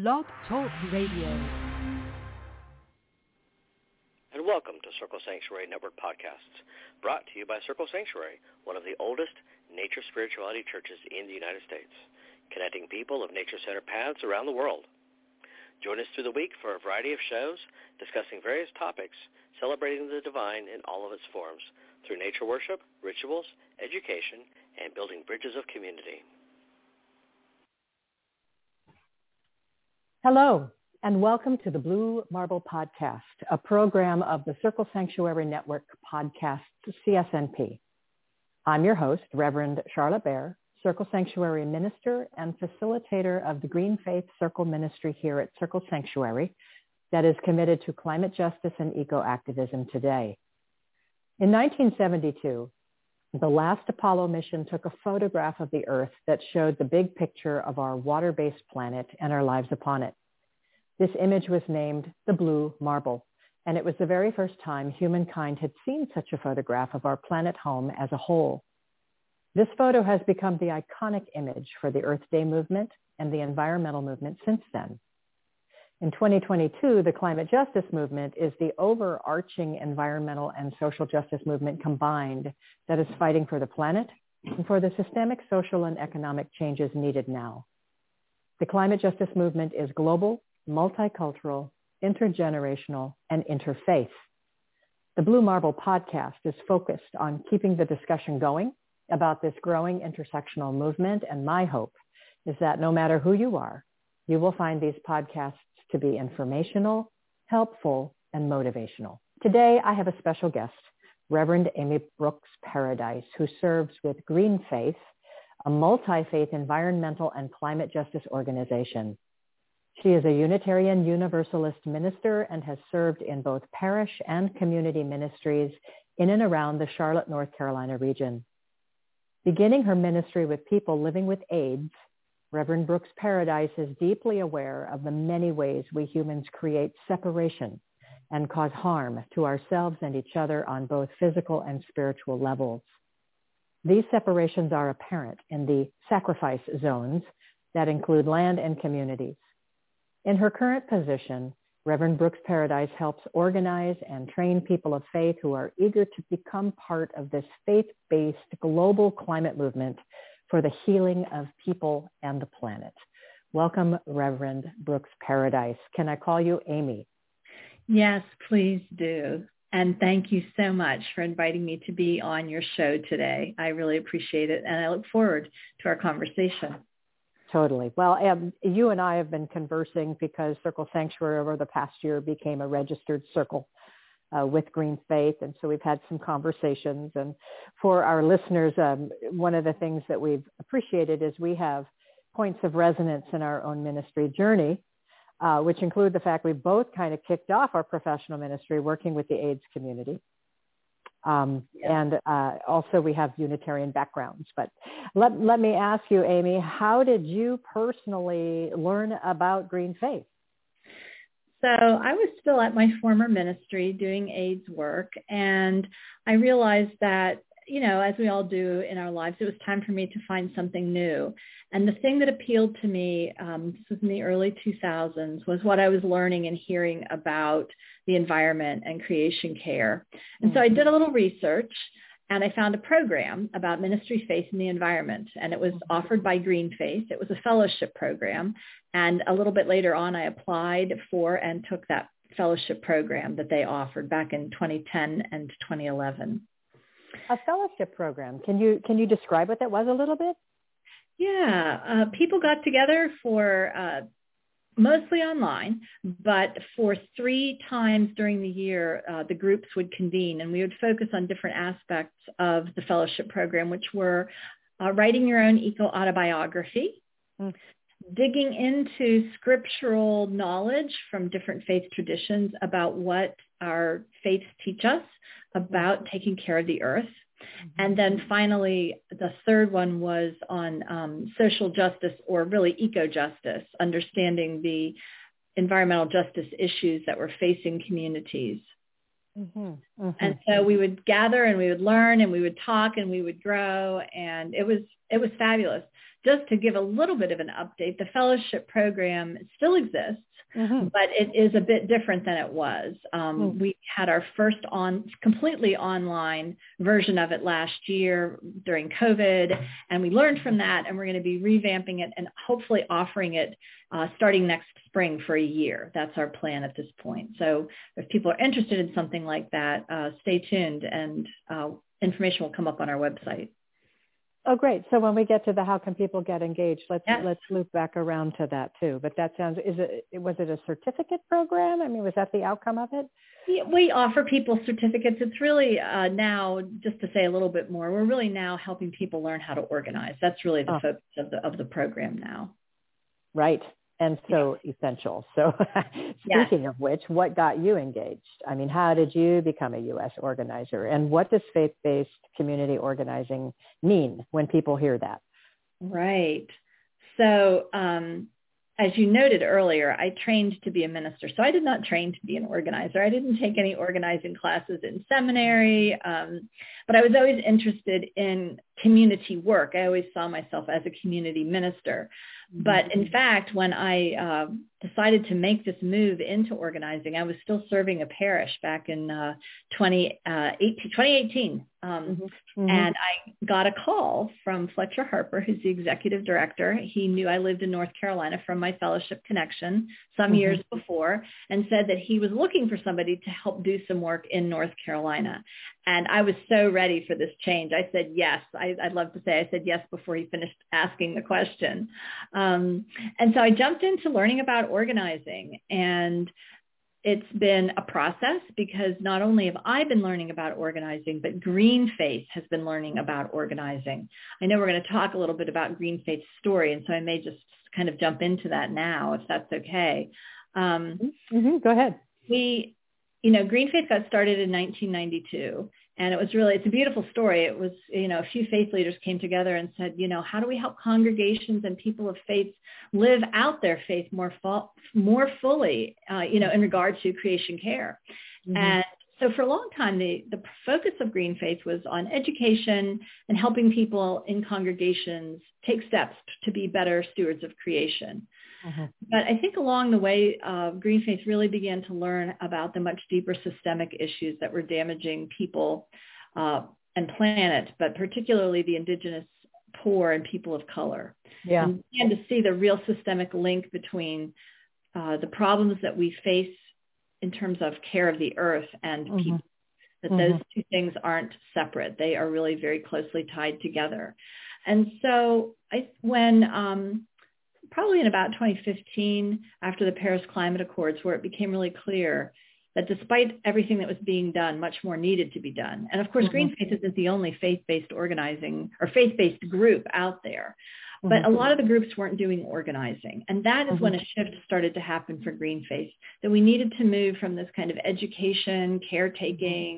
Blog Talk Radio. And welcome to Circle Sanctuary Network Podcasts, brought to you by Circle Sanctuary, one of the oldest nature spirituality churches in the United States, connecting people of nature-centered paths around the world. Join us through the week for a variety of shows discussing various topics, celebrating the divine in all of its forms, through nature worship, rituals, education, and building bridges of community. Hello, and welcome to the Blue Marble Podcast, a program of the Circle Sanctuary Network Podcasts, CSNP. I'm your host, Reverend Charlotte Bair, Circle Sanctuary Minister and facilitator of the Green Faith Circle Ministry here at Circle Sanctuary that is committed to climate justice and eco-activism today. In 1972, the last Apollo mission took a photograph of the Earth that showed the big picture of our water-based planet and our lives upon it. This image was named the Blue Marble, and it was the very first time humankind had seen such a photograph of our planet home as a whole. This photo has become the iconic image for the Earth Day movement and the environmental movement since then. In 2022, the climate justice movement is the overarching environmental and social justice movement combined that is fighting for the planet and for the systemic social and economic changes needed now. The climate justice movement is global, multicultural, intergenerational, and interfaith. The Blue Marble Podcast is focused on keeping the discussion going about this growing intersectional movement, and my hope is that no matter who you are, you will find these podcasts to be informational, helpful, and motivational. Today, I have a special guest, Reverend Amy Brooks Paradise, who serves with Green Faith, a multi-faith environmental and climate justice organization. She is a Unitarian Universalist minister and has served in both parish and community ministries in and around the Charlotte, North Carolina region. Beginning her ministry with people living with AIDS, Reverend Brooks Paradise is deeply aware of the many ways we humans create separation and cause harm to ourselves and each other on both physical and spiritual levels. These separations are apparent in the sacrifice zones that include land and communities. In her current position, Reverend Brooks Paradise helps organize and train people of faith who are eager to become part of this faith-based global climate movement for the healing of people and the planet. Welcome, Reverend Brooks Paradise. Can I call you Amy? Yes, please do. And thank you so much for inviting me to be on your show today. I really appreciate it, and I look forward to our conversation. Totally. Well, you and I have been conversing because Circle Sanctuary over the past year became a registered circle with Green Faith. And so we've had some conversations. And for our listeners, one of the things that we've appreciated is we have points of resonance in our own ministry journey, which include the fact we both kind of kicked off our professional ministry working with the AIDS community. And also we have Unitarian backgrounds. But let me ask you, Amy, how did you personally learn about Green Faith? So I was still at my former ministry doing AIDS work, and I realized that, you know, as we all do in our lives, it was time for me to find something new. And the thing that appealed to me, this was in the early 2000s, was what I was learning and hearing about the environment and creation care. And so I did a little research, and I found a program about ministry, faith, and the environment. And it was offered by Green Faith. It was a fellowship program. And a little bit later on, I applied for and took that fellowship program that they offered back in 2010 and 2011. A fellowship program. Can you describe what that was a little bit? Yeah. People got together for mostly online, but for 3 times during the year, the groups would convene, and we would focus on different aspects of the fellowship program, which were writing your own eco-autobiography, digging into scriptural knowledge from different faith traditions about what our faiths teach us about taking care of the earth. And then finally, the third one was on social justice, or really eco-justice, understanding the environmental justice issues that were facing communities. And so we would gather and we would learn and we would talk and we would grow, and it was fabulous. just to give a little bit of an update, the fellowship program still exists, but it is a bit different than it was. We had our first completely online version of it last year during COVID, and we learned from that, and we're going to be revamping it and hopefully offering it starting next spring for a year. That's our plan at this point. So if people are interested in something like that, stay tuned, and information will come up on our website. Oh, great. So when we get to the how can people get engaged, let's loop back around to that too. But that sounds, was it a certificate program? I mean, was that the outcome of it? Yeah, we offer people certificates. It's really now, just to say a little bit more, we're really now helping people learn how to organize. That's really the focus of the program now. Right. And so essential. So speaking of which, what got you engaged? I mean, how did you become a U.S. organizer? And what does faith-based community organizing mean when people hear that? Right. So as you noted earlier, I trained to be a minister. So I did not train to be an organizer. I didn't take any organizing classes in seminary, but I was always interested in community work. I always saw myself as a community minister. But in fact, when I decided to make this move into organizing, I was still serving a parish back in 2018. And I got a call from Fletcher Harper, who's the executive director. He knew I lived in North Carolina from my fellowship connection some years before, and said that he was looking for somebody to help do some work in North Carolina. And I was so ready for this change. I said yes. I'd love to say I said yes before he finished asking the question. And so I jumped into learning about organizing, and it's been a process because not only have I been learning about organizing, but Green Faith has been learning about organizing. I know we're going to talk a little bit about Green Faith's story, and so I may just kind of jump into that now, if that's okay. Go ahead. Green Faith got started in 1992. And it's a beautiful story. It was, a few faith leaders came together and said, how do we help congregations and people of faith live out their faith more fully, in regard to creation care. And so for a long time, the focus of Green Faith was on education and helping people in congregations take steps to be better stewards of creation. But I think along the way, Green Faith really began to learn about the much deeper systemic issues that were damaging people and planet, but particularly the indigenous, poor, and people of color. And began to see the real systemic link between the problems that we face in terms of care of the earth and people, that those two things aren't separate. They are really very closely tied together. And so probably in about 2015, after the Paris Climate Accords, where it became really clear that despite everything that was being done, much more needed to be done. And of course, Green Faith isn't the only faith-based organizing or faith-based group out there, but a lot of the groups weren't doing organizing. And that is when a shift started to happen for Green Faith, that we needed to move from this kind of education, caretaking,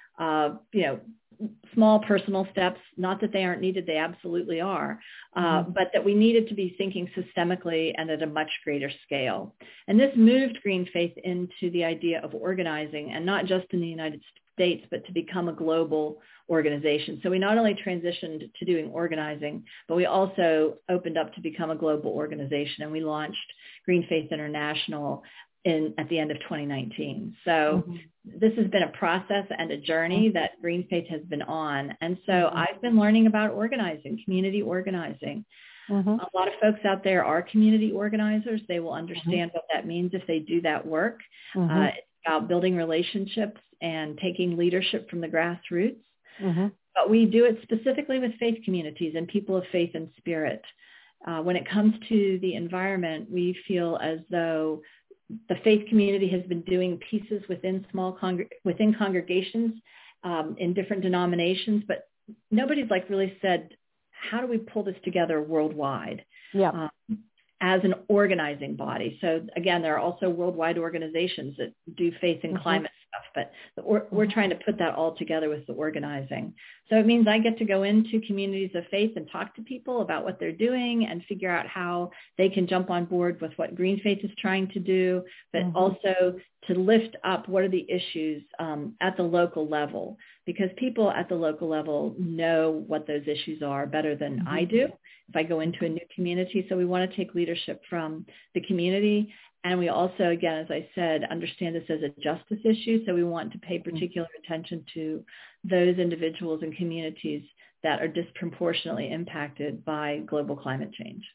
small personal steps, not that they aren't needed, they absolutely are, but that we needed to be thinking systemically and at a much greater scale. And this moved Green Faith into the idea of organizing, and not just in the United States, but to become a global organization. So we not only transitioned to doing organizing, but we also opened up to become a global organization, and we launched Green Faith International at the end of 2019. So this has been a process and a journey that Green Faith has been on. And so I've been learning about organizing, community organizing. A lot of folks out there are community organizers. They will understand what that means if they do that work. It's about building relationships and taking leadership from the grassroots. But we do it specifically with faith communities and people of faith and spirit. When it comes to the environment, we feel as though the faith community has been doing pieces within within congregations in different denominations, but nobody's really said, how do we pull this together worldwide as an organizing body? So again, there are also worldwide organizations that do faith and climate stuff, but we're trying to put that all together with the organizing. So it means I get to go into communities of faith and talk to people about what they're doing and figure out how they can jump on board with what Green Faith is trying to do, but also to lift up what are the issues at the local level, because people at the local level know what those issues are better than I do if I go into a new community. So we want to take leadership from the community. And we also, again, as I said, understand this as a justice issue. So we want to pay particular attention to those individuals and communities that are disproportionately impacted by global climate change.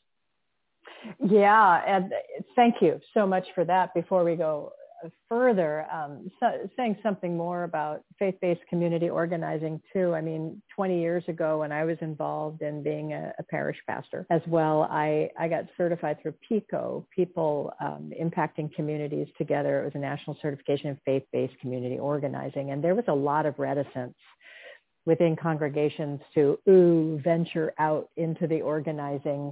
Yeah, and thank you so much for that. Before we go further, saying something more about faith-based community organizing too. I mean, 20 years ago when I was involved in being a parish pastor as well, I got certified through PICO, People Impacting Communities Together. It was a national certification in faith-based community organizing. And there was a lot of reticence within congregations to venture out into the organizing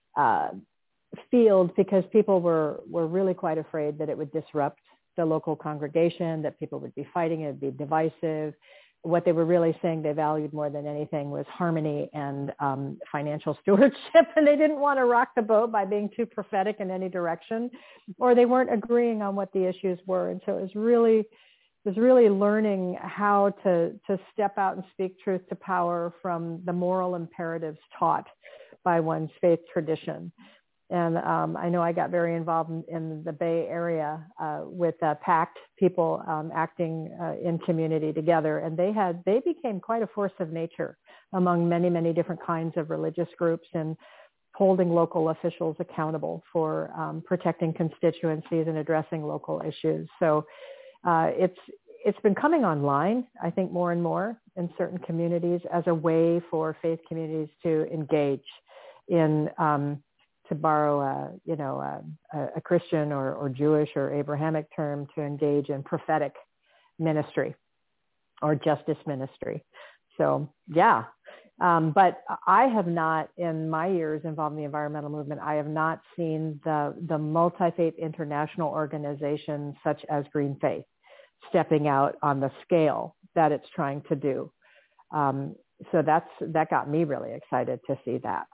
field, because people were really quite afraid that it would disrupt the local congregation, that people would be fighting, it would be divisive. What they were really saying they valued more than anything was harmony and financial stewardship, and they didn't want to rock the boat by being too prophetic in any direction, or they weren't agreeing on what the issues were. And so it was really learning how to step out and speak truth to power from the moral imperatives taught by one's faith tradition. And I know I got very involved in the Bay Area with PACT, people acting in community together. And they became quite a force of nature among many, many different kinds of religious groups, and holding local officials accountable for protecting constituencies and addressing local issues. So it's been coming online, I think, more and more in certain communities as a way for faith communities to engage in to borrow a Christian or Jewish or Abrahamic term, to engage in prophetic ministry or justice ministry. So, yeah. But I have not, in my years involved in the environmental movement, I have not seen the multi-faith international organization such as Green Faith stepping out on the scale that it's trying to do. So that got me really excited to see that.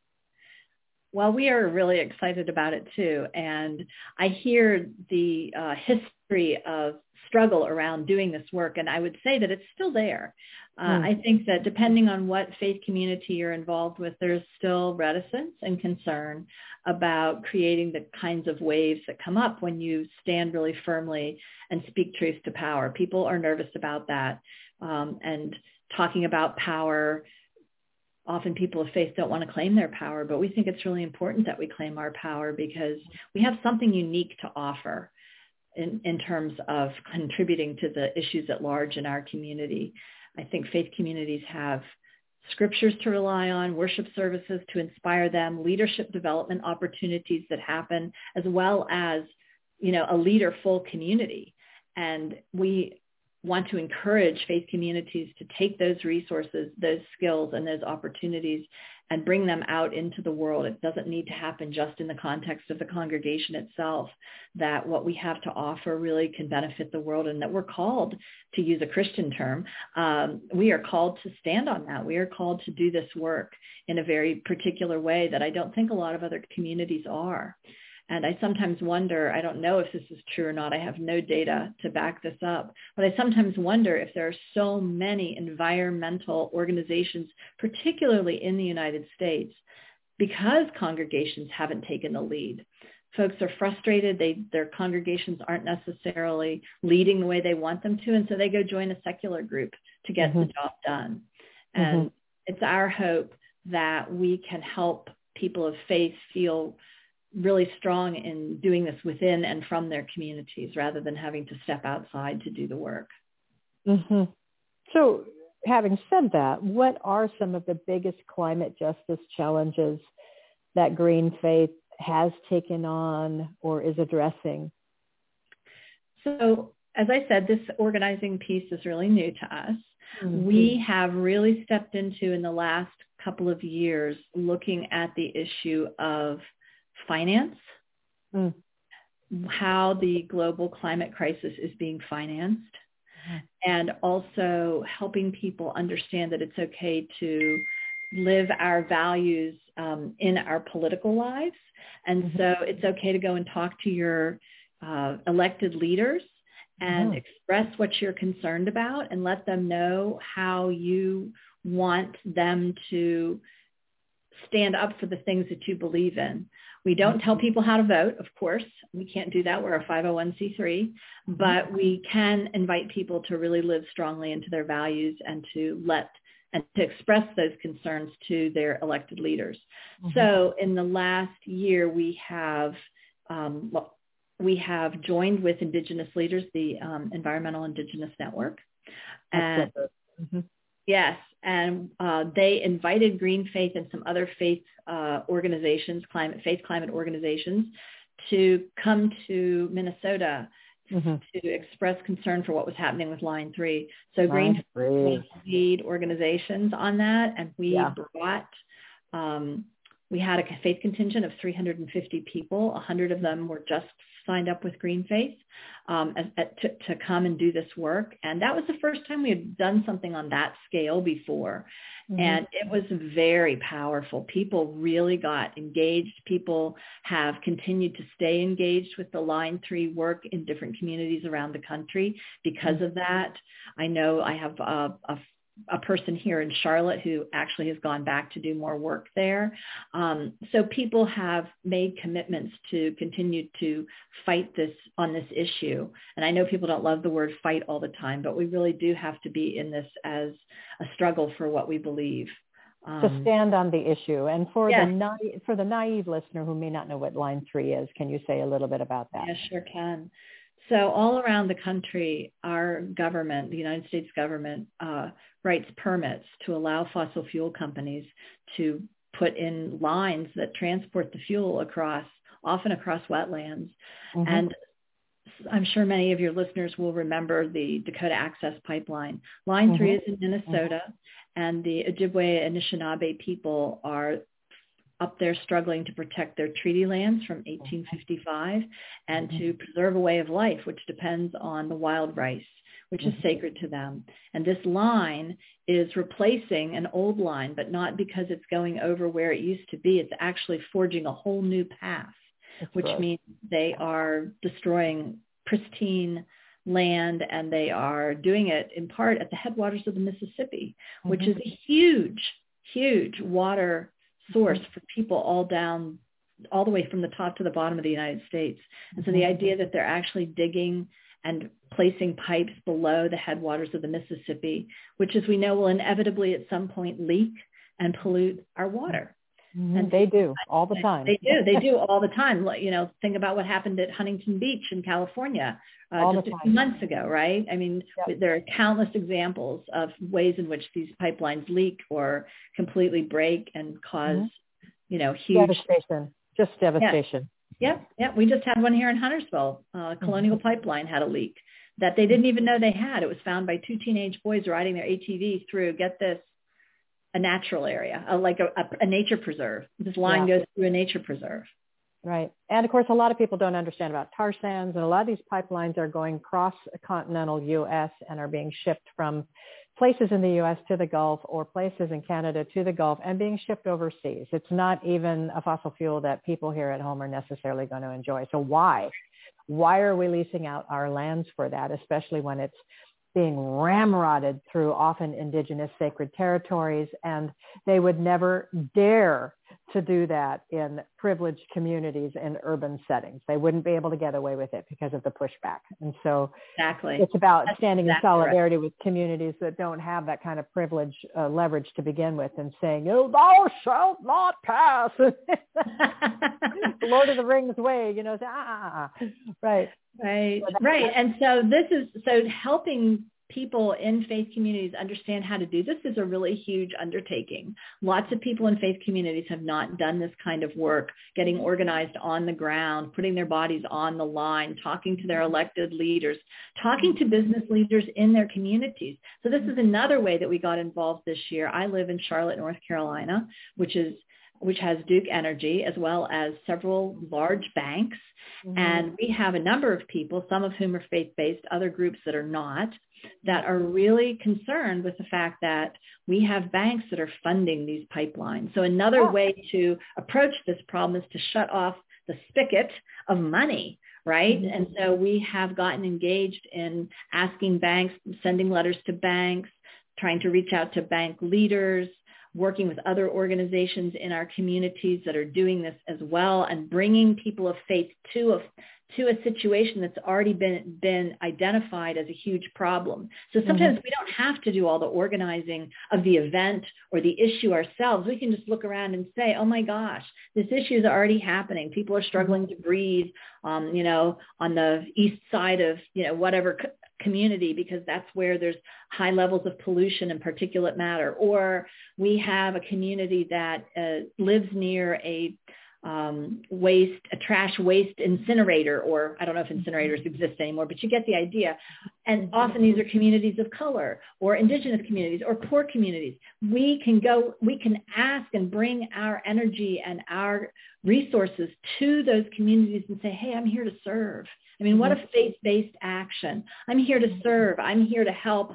Well, we are really excited about it too. And I hear the history of struggle around doing this work, and I would say that it's still there. I think that depending on what faith community you're involved with, there's still reticence and concern about creating the kinds of waves that come up when you stand really firmly and speak truth to power. People are nervous about that, and talking about power. Often people of faith don't want to claim their power, but we think it's really important that we claim our power, because we have something unique to offer in terms of contributing to the issues at large in our community. I think faith communities have scriptures to rely on, worship services to inspire them, leadership development opportunities that happen, as well as, a leaderful community. And we want to encourage faith communities to take those resources, those skills, and those opportunities and bring them out into the world. It doesn't need to happen just in the context of the congregation itself, that what we have to offer really can benefit the world, and that we're called, to use a Christian term, we are called to stand on that. We are called to do this work in a very particular way that I don't think a lot of other communities are. And I sometimes wonder, I don't know if this is true or not, I have no data to back this up, but I sometimes wonder if there are so many environmental organizations, particularly in the United States, because congregations haven't taken the lead. Folks are frustrated. Their congregations aren't necessarily leading the way they want them to, and so they go join a secular group to get the job done. And it's our hope that we can help people of faith feel really strong in doing this within and from their communities, rather than having to step outside to do the work. So having said that, what are some of the biggest climate justice challenges that Green Faith has taken on or is addressing? So as I said, this organizing piece is really new to us. We have really stepped into, in the last couple of years, looking at the issue of finance, how the global climate crisis is being financed, and also helping people understand that it's okay to live our values in our political lives. And so it's okay to go and talk to your elected leaders and express what you're concerned about and let them know how you want them to stand up for the things that you believe in. We don't tell people how to vote, of course. We can't do that. We're a 501c3, but we can invite people to really live strongly into their values and to express those concerns to their elected leaders. So in the last year, we have joined with Indigenous leaders, the Environmental Indigenous Network. And yes, and they invited Green Faith and some other faith organizations, climate organizations, to come to Minnesota to express concern for what was happening with Line 3. So Green Faith lead organizations on that, and we brought. We had a faith contingent of 350 people. 100 of them were just signed up with Green Faith to come and do this work. And that was the first time we had done something on that scale before. And it was very powerful. People really got engaged. People have continued to stay engaged with the Line 3 work in different communities around the country because of that. I know I have a person here in Charlotte who actually has gone back to do more work there. So people have made commitments to continue to fight on this issue. And I know people don't love the word fight all the time, but we really do have to be in this as a struggle for what we believe. To stand on the issue. And for the naive listener who may not know what Line 3 is, can you say a little bit about that? Yes, sure can. So all around the country, our government, the United States government, writes permits to allow fossil fuel companies to put in lines that transport the fuel often across wetlands. And I'm sure many of your listeners will remember the Dakota Access Pipeline. Line 3 is in Minnesota, and the Ojibwe Anishinaabe people are up there struggling to protect their treaty lands from 1855 and to preserve a way of life, which depends on the wild rice, which is sacred to them. And this line is replacing an old line, but not because it's going over where it used to be. It's actually forging a whole new path, which means they are destroying pristine land, and they are doing it in part at the headwaters of the Mississippi, which is a huge, huge water source for people all the way from the top to the bottom of the United States. And so the idea that they're actually digging and placing pipes below the headwaters of the Mississippi, which, as we know, will inevitably at some point leak and pollute our water. And they do all the time. They do all the time. You know, think about what happened at Huntington Beach in California just a few months ago, right? I mean, there are countless examples of ways in which these pipelines leak or completely break and cause, huge devastation. Just devastation. Yep. We just had one here in Huntersville. Colonial Pipeline had a leak that they didn't even know they had. It was found by two teenage boys riding their ATVs through, get this, a natural area, like a nature preserve. This line goes through a nature preserve. Right. And of course, a lot of people don't understand about tar sands, and a lot of these pipelines are going cross continental U.S. and are being shipped from places in the U.S. to the Gulf or places in Canada to the Gulf and being shipped overseas. It's not even a fossil fuel that people here at home are necessarily going to enjoy. So why? Why are we leasing out our lands for that, especially when it's being ramrodded through often indigenous sacred territories, and they would never dare to do that in privileged communities in urban settings. They wouldn't be able to get away with it because of the pushback. And so it's about standing in solidarity with communities that don't have that kind of privilege leverage to begin with, and saying, "Oh, thou shalt not pass." Lord of the Rings way, right. Right. And so helping people in faith communities understand how to do this is a really huge undertaking. Lots of people in faith communities have not done this kind of work, getting organized on the ground, putting their bodies on the line, talking to their elected leaders, talking to business leaders in their communities. So this is another way that we got involved this year. I live in Charlotte, North Carolina, which is which has Duke Energy, as well as several large banks. Mm-hmm. And we have a number of people, some of whom are faith-based, other groups that are not, that are really concerned with the fact that we have banks that are funding these pipelines. So another way to approach this problem is to shut off the spigot of money, right? Mm-hmm. And so we have gotten engaged in asking banks, sending letters to banks, trying to reach out to bank leaders, working with other organizations in our communities that are doing this as well, and bringing people of faith to a situation that's already been identified as a huge problem. So sometimes we don't have to do all the organizing of the event or the issue ourselves. We can just look around and say, oh my gosh, this issue is already happening. People are struggling to breathe, on the east side of, whatever community, because that's where there's high levels of pollution and particulate matter. Or we have a community that lives near a trash waste incinerator, or I don't know if incinerators exist anymore, but you get the idea. And often these are communities of color or indigenous communities or poor communities. We can ask and bring our energy and our resources to those communities and say, hey, I'm here to serve. I mean, what a faith-based action. I'm here to serve. I'm here to help.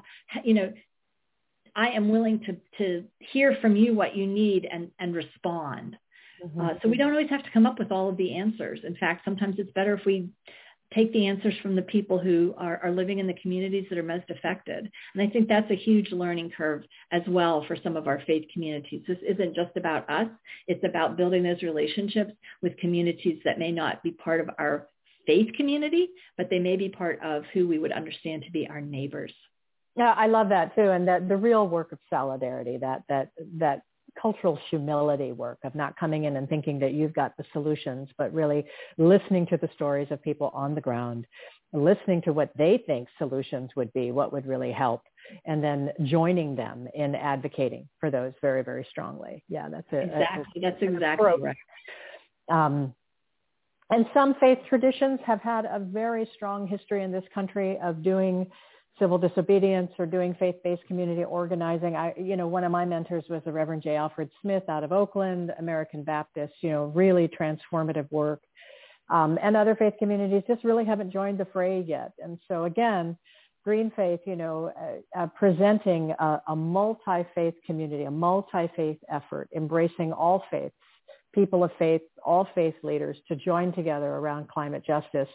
I am willing to hear from you what you need and respond. So we don't always have to come up with all of the answers. In fact, sometimes it's better if we take the answers from the people who are living in the communities that are most affected. And I think that's a huge learning curve as well for some of our faith communities. This isn't just about us. It's about building those relationships with communities that may not be part of our faith community, but they may be part of who we would understand to be our neighbors. Yeah, I love that too. And that the real work of solidarity, that cultural humility work of not coming in and thinking that you've got the solutions, but really listening to the stories of people on the ground, listening to what they think solutions would be, what would really help, and then joining them in advocating for those very, very strongly. Yeah, that's it. That's exactly right. And some faith traditions have had a very strong history in this country of doing civil disobedience or doing faith-based community organizing. One of my mentors was the Reverend J. Alfred Smith out of Oakland, American Baptist, really transformative work. And other faith communities just really haven't joined the fray yet. And so again, Green Faith, presenting a multi-faith community, a multi-faith effort, embracing all faiths, people of faith, all faith leaders to join together around climate justice.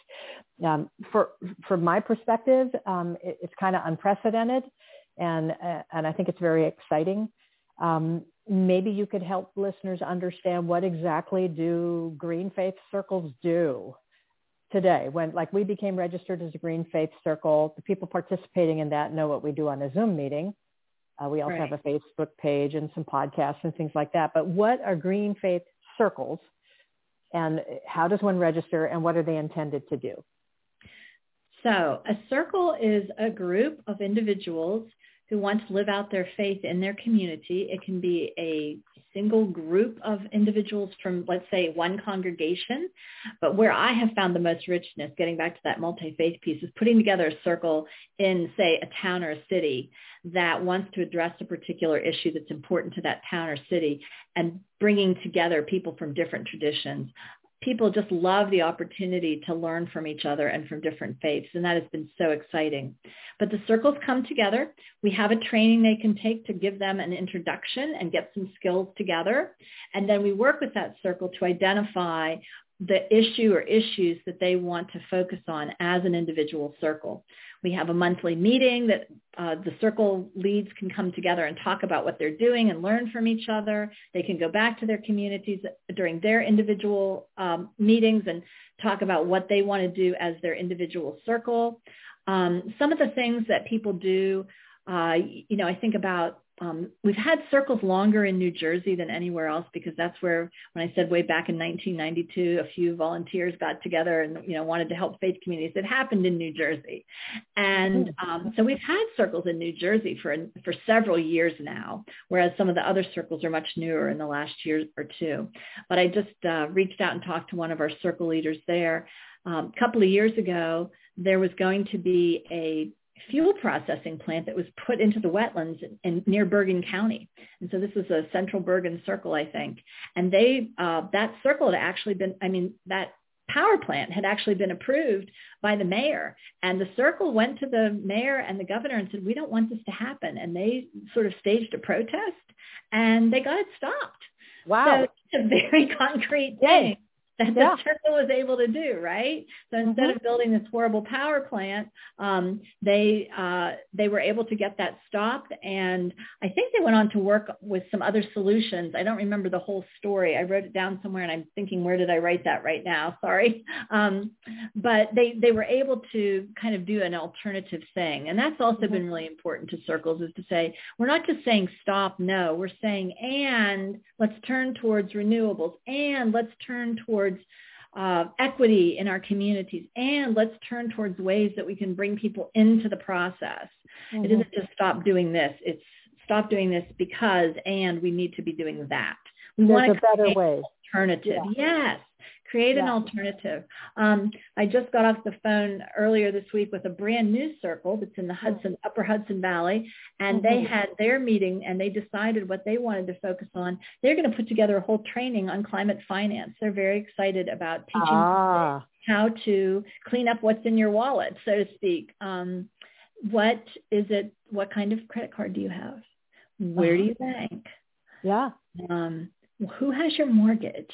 From my perspective, it's kind of unprecedented, and I think it's very exciting. Maybe you could help listeners understand what exactly do Green Faith Circles do today. When we became registered as a Green Faith Circle, the people participating in that know what we do on a Zoom meeting. We also have a Facebook page and some podcasts and things like that. But what are Green Faith Circles, and how does one register, and what are they intended to do? So a circle is a group of individuals who want to live out their faith in their community. It can be a single group of individuals from, let's say, one congregation. But where I have found the most richness, getting back to that multi-faith piece, is putting together a circle in, say, a town or a city that wants to address a particular issue that's important to that town or city, and bringing together people from different traditions. People just love the opportunity to learn from each other and from different faiths, and that has been so exciting. But the circles come together. We have a training they can take to give them an introduction and get some skills together, and then we work with that circle to identify the issue or issues that they want to focus on as an individual circle. We have a monthly meeting that the circle leads can come together and talk about what they're doing and learn from each other. They can go back to their communities during their individual meetings and talk about what they want to do as their individual circle. Some of the things that people do, I think about, we've had circles longer in New Jersey than anywhere else, because that's where, when I said way back in 1992, a few volunteers got together and, wanted to help faith communities. It happened in New Jersey. And so we've had circles in New Jersey for several years now, whereas some of the other circles are much newer in the last year or two. But I just reached out and talked to one of our circle leaders there. A couple of years ago, there was going to be a fuel processing plant that was put into the wetlands near Bergen County. And so this was a Central Bergen Circle, I think. And that circle had actually been, that power plant had actually been approved by the mayor. And the circle went to the mayor and the governor and said, we don't want this to happen. And they sort of staged a protest and they got it stopped. Wow. So it's a very concrete thing that the circle was able to do, right? So instead of building this horrible power plant, they were able to get that stopped. And I think they went on to work with some other solutions. I don't remember the whole story. I wrote it down somewhere and I'm thinking, where did I write that right now? Sorry. But they were able to kind of do an alternative thing. And that's also been really important to circles, is to say, we're not just saying stop, no, we're saying, and let's turn towards renewables, and let's turn towards equity in our communities, and let's turn towards ways that we can bring people into the process. It isn't just stop doing this. It's stop doing this because, and we need to be doing that. We want a better way. Alternative. Yes. Create an alternative. I just got off the phone earlier this week with a brand new circle that's in the Upper Hudson Valley, and they had their meeting and they decided what they wanted to focus on. They're going to put together a whole training on climate finance. They're very excited about teaching people how to clean up what's in your wallet, so to speak. What is it? What kind of credit card do you have? Where do you bank? Yeah. Who has your mortgage?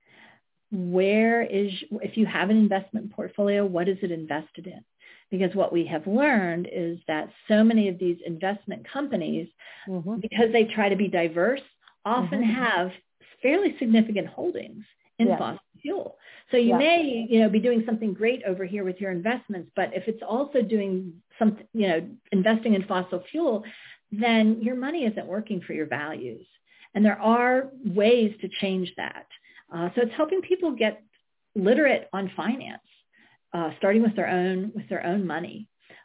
If you have an investment portfolio, what is it invested in? Because what we have learned is that so many of these investment companies, because they try to be diverse, often have fairly significant holdings in fossil fuel. So you may, be doing something great over here with your investments, but if it's also doing something, investing in fossil fuel, then your money isn't working for your values. And there are ways to change that. So it's helping people get literate on finance, starting with their own money.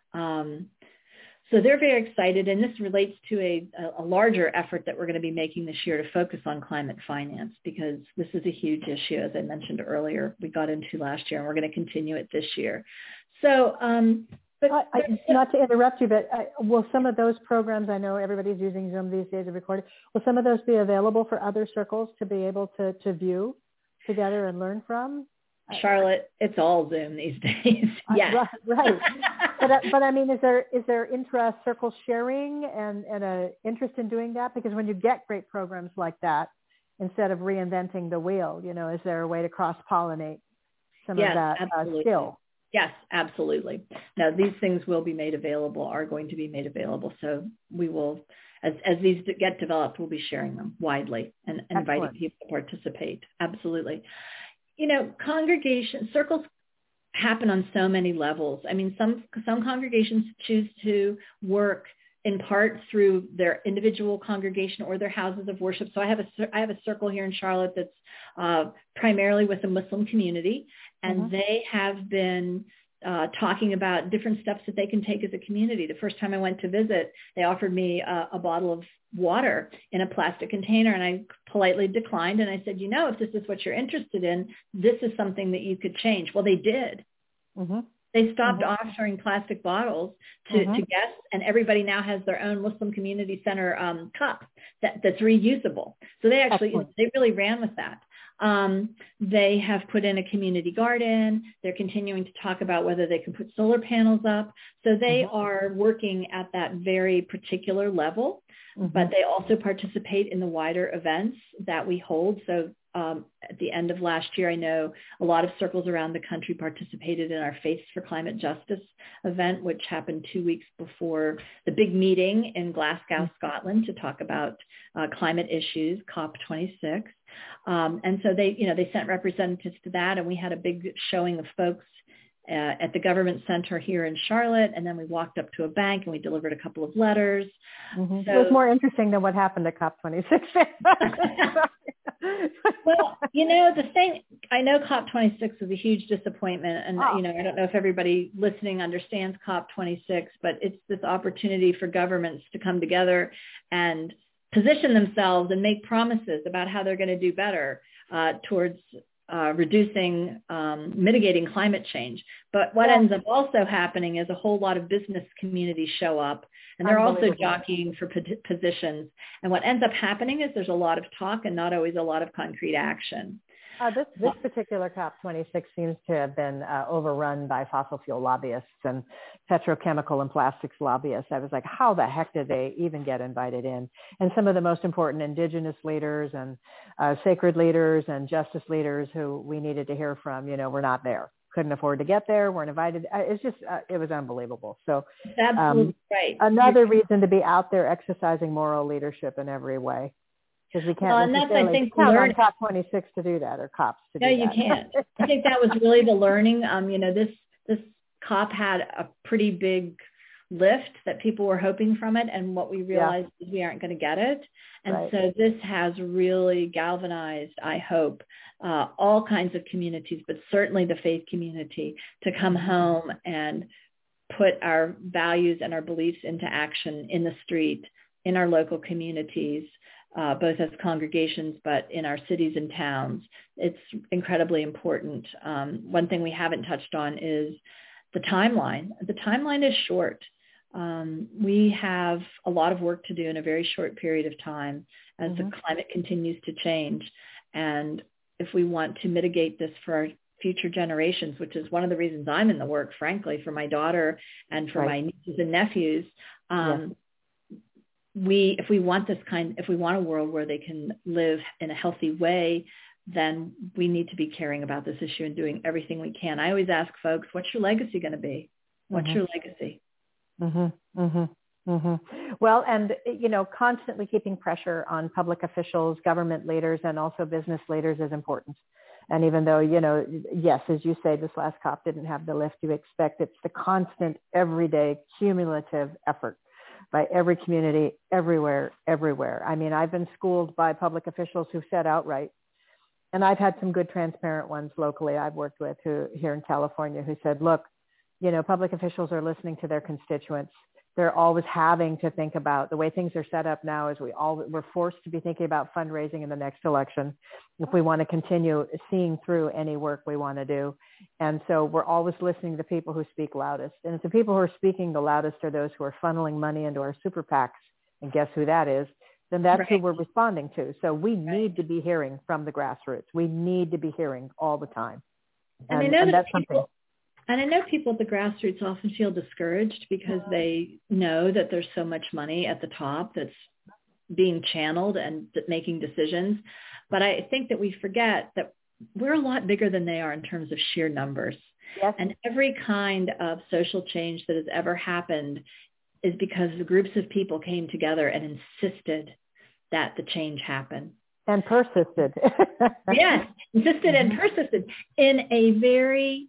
So they're very excited, and this relates to a larger effort that we're going to be making this year to focus on climate finance, because this is a huge issue, as I mentioned earlier, we got into last year, and we're going to continue it this year. So, not to interrupt you, but will some of those programs, I know everybody's using Zoom these days to record, will some of those be available for other circles to be able to view together and learn from? Charlotte, it's all Zoom these days. Yes. Right. But I mean, is there interest, circle sharing and a interest in doing that? Because when you get great programs like that, instead of reinventing the wheel, is there a way to cross-pollinate some of that skill? Yes, absolutely. No, these things will be made available, are going to be made available. So we will, as these get developed, we'll be sharing them widely and inviting people to participate. Absolutely. Circles happen on so many levels. I mean, some congregations choose to work in part through their individual congregation or their houses of worship. So I have a circle here in Charlotte that's primarily with the Muslim community, and they have been talking about different steps that they can take as a community. The first time I went to visit, they offered me a bottle of water in a plastic container, and I politely declined. And I said, if this is what you're interested in, this is something that you could change. Well, they did. They stopped offering plastic bottles to guests, and everybody now has their own Muslim Community Center cup that's reusable. So they actually, they really ran with that. They have put in a community garden. They're continuing to talk about whether they can put solar panels up. So they are working at that very particular level, but they also participate in the wider events that we hold. So at the end of last year, I know a lot of circles around the country participated in our Faiths for Climate Justice event, which happened 2 weeks before the big meeting in Glasgow, Scotland, to talk about climate issues, COP26. And so they sent representatives to that, and we had a big showing of folks at the government center here in Charlotte, and then we walked up to a bank and we delivered a couple of letters. So, it was more interesting than what happened at COP26. Well, the thing, I know COP26 was a huge disappointment, and I don't know if everybody listening understands COP26, but it's this opportunity for governments to come together and position themselves and make promises about how they're going to do better towards mitigating climate change. But what ends up also happening is a whole lot of business communities show up, and they're also jockeying for positions. And what ends up happening is there's a lot of talk and not always a lot of concrete action. This particular COP26 seems to have been overrun by fossil fuel lobbyists and petrochemical and plastics lobbyists. I was like, how the heck did they even get invited in? And some of the most important indigenous leaders and sacred leaders and justice leaders who we needed to hear from, were not there. Couldn't afford to get there, weren't invited. It's just, it was unbelievable. So absolutely right. Another reason to be out there exercising moral leadership in every way. Because we can't necessarily count on COP26 to do that, or COPs to do that. No, you can't. I think that was really the learning. This COP had a pretty big lift that people were hoping from it, and what we realized is we aren't going to get it. And so this has really galvanized, I hope, all kinds of communities, but certainly the faith community, to come home and put our values and our beliefs into action in the street, in our local communities, both as congregations, but in our cities and towns. It's incredibly important. One thing we haven't touched on is the timeline. The timeline is short. We have a lot of work to do in a very short period of time as the climate continues to change. And if we want to mitigate this for our future generations, which is one of the reasons I'm in the work, frankly, for my daughter and for my nieces and nephews, if we want a world where they can live in a healthy way, then we need to be caring about this issue and doing everything we can. I always ask folks, what's your legacy going to be? What's your legacy? Well, and, constantly keeping pressure on public officials, government leaders, and also business leaders is important. And even though, yes, as you say, this last COP didn't have the lift you expect, it's the constant, everyday, cumulative effort by every community, everywhere. I mean, I've been schooled by public officials who've said outright, and I've had some good transparent ones locally I've worked with here in California who said, look, public officials are listening to their constituents. They're always having to think about the way things are set up now is we're forced to be thinking about fundraising in the next election if we want to continue seeing through any work we want to do. And so we're always listening to the people who speak loudest. And if the people who are speaking the loudest are those who are funneling money into our super PACs, and guess who that is, then that's who we're responding to. So we need to be hearing from the grassroots. We need to be hearing all the time. And that's something. And I know people at the grassroots often feel discouraged because they know that there's so much money at the top that's being channeled and making decisions. But I think that we forget that we're a lot bigger than they are in terms of sheer numbers. Yes. And every kind of social change that has ever happened is because the groups of people came together and insisted that the change happen. And persisted. Yes, insisted and persisted in a very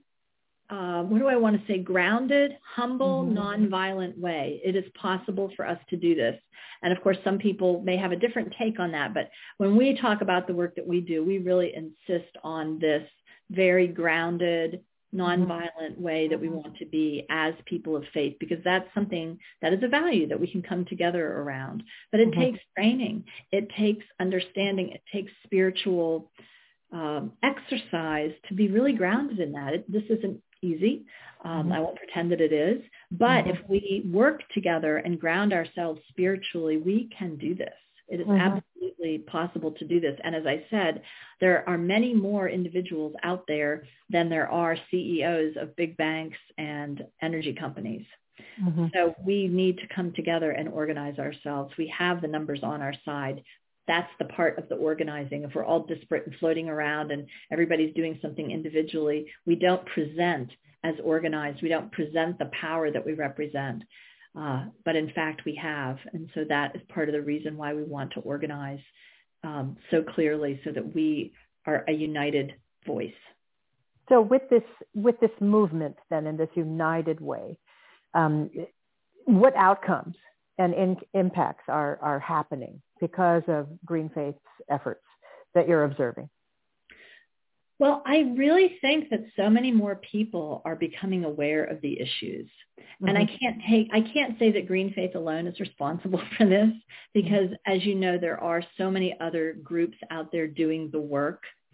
grounded, humble, nonviolent way. It is possible for us to do this. And of course, some people may have a different take on that. But when we talk about the work that we do, we really insist on this very grounded, nonviolent way that we want to be as people of faith, because that's something that is a value that we can come together around. But it takes training. It takes understanding. It takes spiritual exercise to be really grounded in that. This isn't easy. I won't pretend that it is. But if we work together and ground ourselves spiritually, we can do this. It is absolutely possible to do this. And as I said, there are many more individuals out there than there are CEOs of big banks and energy companies. So we need to come together and organize ourselves. We have the numbers on our side. That's the part of the organizing. If we're all disparate and floating around and everybody's doing something individually, we don't present as organized. We don't present the power that we represent. But in fact, we have. And so that is part of the reason why we want to organize so clearly, so that we are a united voice. So with this movement then, in this united way, what outcomes and impacts are happening because of Green Faith's efforts that you're observing? Well, I really think that so many more people are becoming aware of the issues. And I can't say that Green Faith alone is responsible for this, because as you know, there are so many other groups out there doing the work.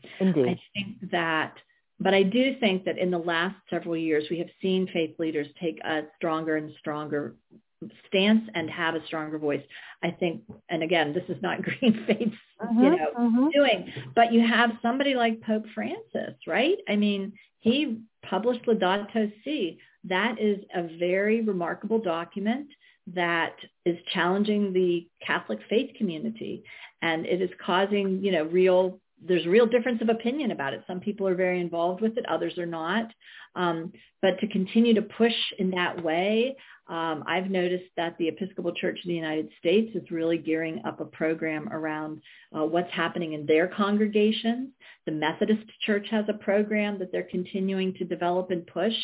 Indeed. But I do think that in the last several years, we have seen faith leaders take a stronger and stronger stance and have a stronger voice. I think, and again, this is not Green Faith's, doing, but you have somebody like Pope Francis, right? I mean, he published Laudato Si. That is a very remarkable document that is challenging the Catholic faith community, and it is causing, there's real difference of opinion about it. Some people are very involved with it, others are not. But to continue to push in that way, I've noticed that the Episcopal Church of the United States is really gearing up a program around what's happening in their congregations. The Methodist Church has a program that they're continuing to develop and push.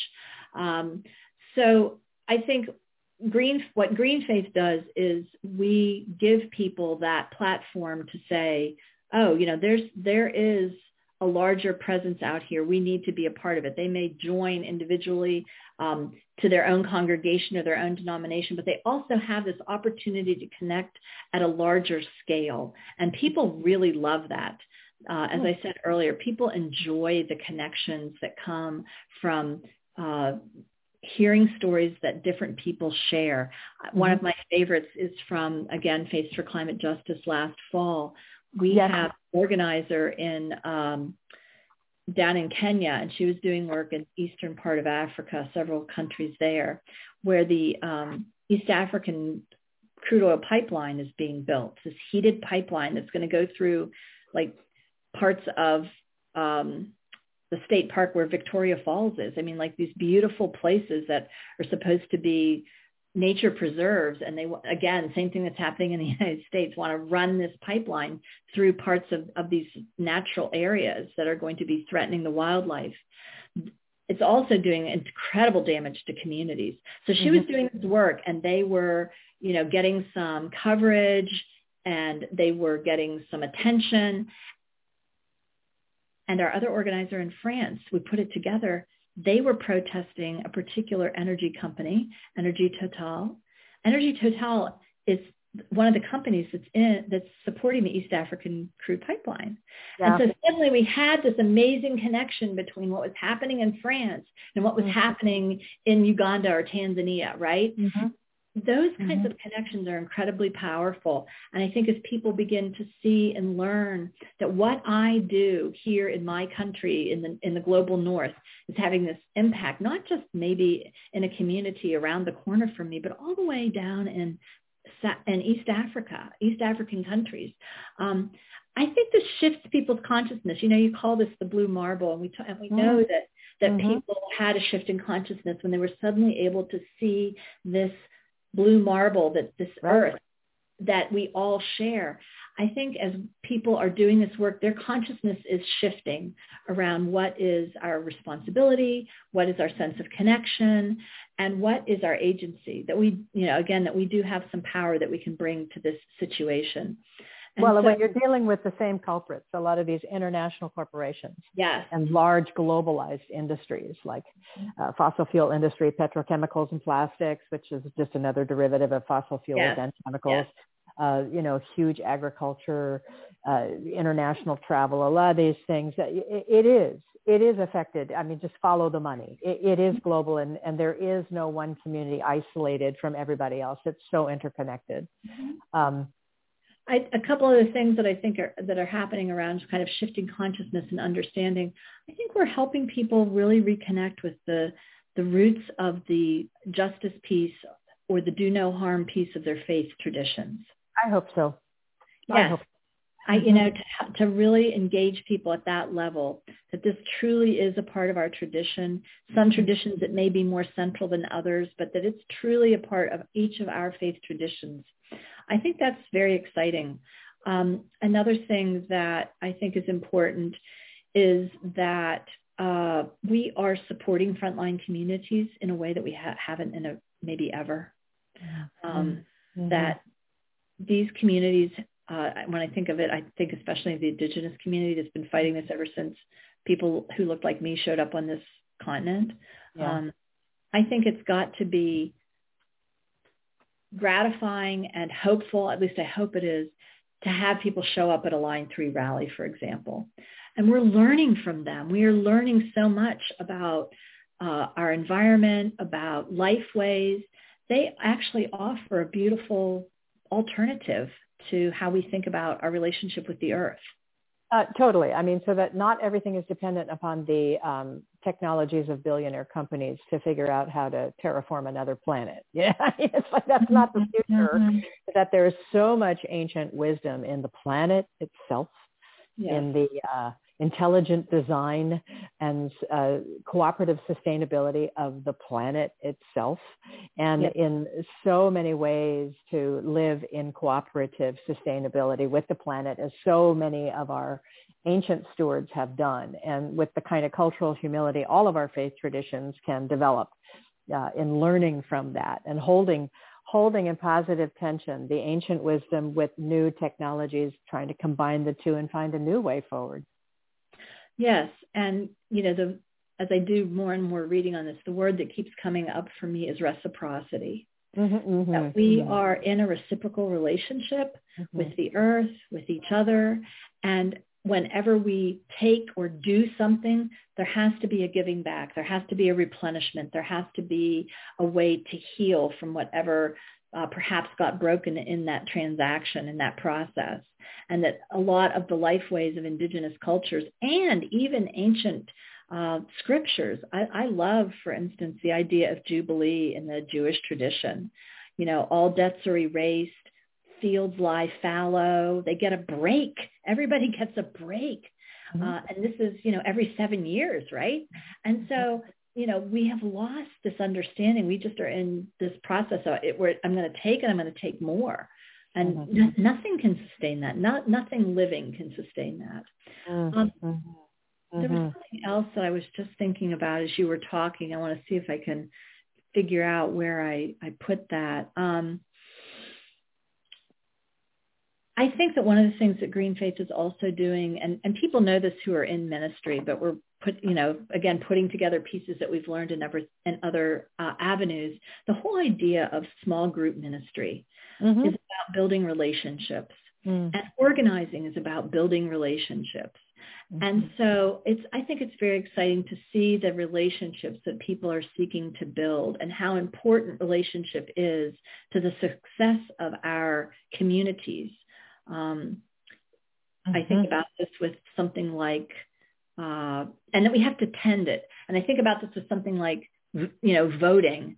So I think what Green Faith does is we give people that platform to say, oh, there is a larger presence out here. We need to be a part of it. They may join individually to their own congregation or their own denomination, but they also have this opportunity to connect at a larger scale. And people really love that. As I said earlier, people enjoy the connections that come from hearing stories that different people share. One of my favorites is from, again, Faith for Climate Justice last fall. We have an organizer down in Kenya, and she was doing work in eastern part of Africa, several countries there, where the East African crude oil pipeline is being built, this heated pipeline that's going to go through like parts of the state park where Victoria Falls is. I mean, like these beautiful places that are supposed to be nature preserves. And they, again, same thing that's happening in the United States, want to run this pipeline through parts of these natural areas that are going to be threatening the wildlife. It's also doing incredible damage to communities. So she was doing this work, and they were, getting some coverage, and they were getting some attention. And our other organizer in France, we put it together. They were protesting a particular energy company, Energy Total. Energy Total is one of the companies that's supporting the East African crude pipeline. Yeah. And so suddenly we had this amazing connection between what was happening in France and what was happening in Uganda or Tanzania, right? Those kinds of connections are incredibly powerful. And I think as people begin to see and learn that what I do here in my country, in the global north, is having this impact, not just maybe in a community around the corner from me, but all the way down in East Africa, East African countries. I think this shifts people's consciousness. You call this the blue marble, and we know that people had a shift in consciousness when they were suddenly able to see this blue marble, that this earth that we all share. I think as people are doing this work, their consciousness is shifting around what is our responsibility, what is our sense of connection, and what is our agency, that we, that we do have some power that we can bring to this situation. And when you're dealing with the same culprits, a lot of these international corporations and large globalized industries like fossil fuel industry, petrochemicals and plastics, which is just another derivative of fossil fuels and chemicals, huge agriculture, international travel, a lot of these things, it is affected. I mean, just follow the money. It is global, and there is no one community isolated from everybody else. It's so interconnected. A couple of the things that I think are happening around kind of shifting consciousness and understanding, I think we're helping people really reconnect with the roots of the justice piece or the do no harm piece of their faith traditions. I hope so. Yes. To really engage people at that level, that this truly is a part of our tradition, some traditions that may be more central than others, but that it's truly a part of each of our faith traditions. I think that's very exciting. Another thing that I think is important is that we are supporting frontline communities in a way that we haven't in maybe ever. That these communities, when I think of it, I think especially of the indigenous community that's been fighting this ever since people who looked like me showed up on this continent. I think it's got to be gratifying and hopeful, at least I hope it is, to have people show up at a Line 3 rally, for example. And we're learning from them. We are learning so much about our environment, about life ways. They actually offer a beautiful alternative to how we think about our relationship with the earth. Totally. I mean, so that not everything is dependent upon the technologies of billionaire companies to figure out how to terraform another planet. Yeah, it's like that's not the future. Mm-hmm. That there's so much ancient wisdom in the planet itself, yes. in the intelligent design and cooperative sustainability of the planet itself, and yes. in so many ways to live in cooperative sustainability with the planet, as so many of our ancient stewards have done, and with the kind of cultural humility all of our faith traditions can develop in learning from that and holding in positive tension the ancient wisdom with new technologies, trying to combine the two and find a new way forward. Yes. And, as I do more and more reading on this, the word that keeps coming up for me is reciprocity. Mm-hmm, mm-hmm, that we mm-hmm. are in a reciprocal relationship mm-hmm. with the earth, with each other. And whenever we take or do something, there has to be a giving back. There has to be a replenishment. There has to be a way to heal from whatever perhaps got broken in that transaction, in that process. And that a lot of the life ways of indigenous cultures and even ancient scriptures, I love, for instance, the idea of Jubilee in the Jewish tradition. All debts are erased, fields lie fallow, they get a break. Everybody gets a break. Mm-hmm. And this is, every 7 years, right? And so, we have lost this understanding. We just are in this process of where I'm going to take and I'm going to take more. And mm-hmm. nothing can sustain that. Nothing living can sustain that. Mm-hmm. There was something else that I was just thinking about as you were talking. I want to see if I can figure out where I put that. I think that one of the things that Green Faith is also doing, and people know this who are in ministry, but we're putting together pieces that we've learned in other avenues. The whole idea of small group ministry mm-hmm. is about building relationships, and organizing is about building relationships. Mm-hmm. And so I think it's very exciting to see the relationships that people are seeking to build and how important relationship is to the success of our communities. I think about this with something like, and then we have to tend it. And I think about this with something like, voting.